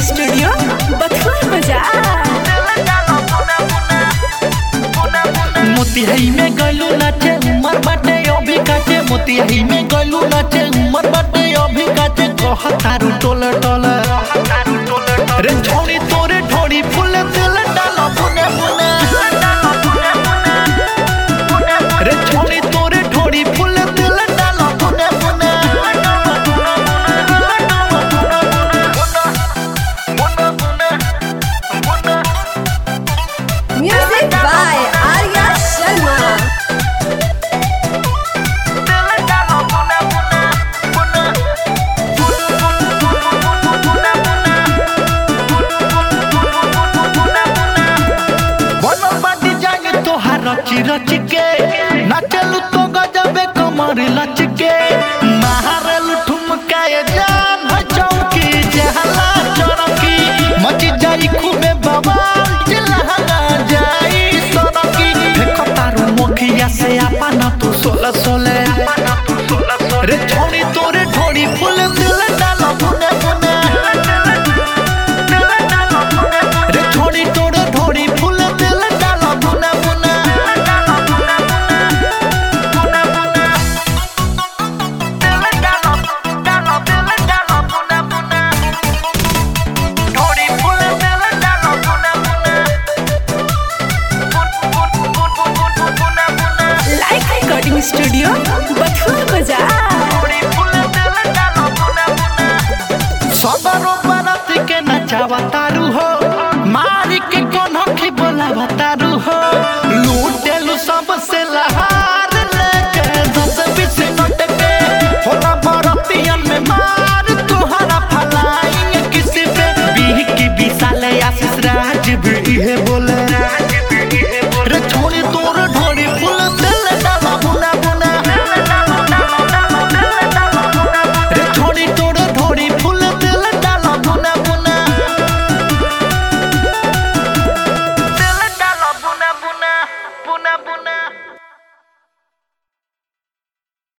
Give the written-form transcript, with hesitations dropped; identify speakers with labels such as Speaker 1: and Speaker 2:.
Speaker 1: Studio बथुआ बाजार।
Speaker 2: मोतिहारी में गलू नाचे उमर बाटे अभी काचे, मोतिहारी में गलू नाचे उमर बाटे अभी काचे। कह तारू टोल टोल रे छोड़ी तोरे ढोड़ी फूल दिल डालो बुने बुने रे छोड़ी तोरे ढोड़ी फूल दिल डालो बुने बुने।
Speaker 1: Music by Arya Sharma.
Speaker 2: रची रची के नाचलू तो गजबे कमर लच के, मारलू ठुमकाए जान है चौकी जहला चरकी। मची जाई खूबे बवाल चिल्लाना जाई सनकी। देखो तारू मुखिया से आपना तू सोला सोले रे छोड़ी तोरे ढोड़ी फूल दिल डालो बुने बुने रे छोड़ी तोरे ढोड़ी फूल दिल डालो बुने बुने।
Speaker 1: स्टूडियो बथुआ बाजार।
Speaker 2: सबरो बारात के नचावा तारू हो, मारी के कोन्हो की बोलावा तारू हो।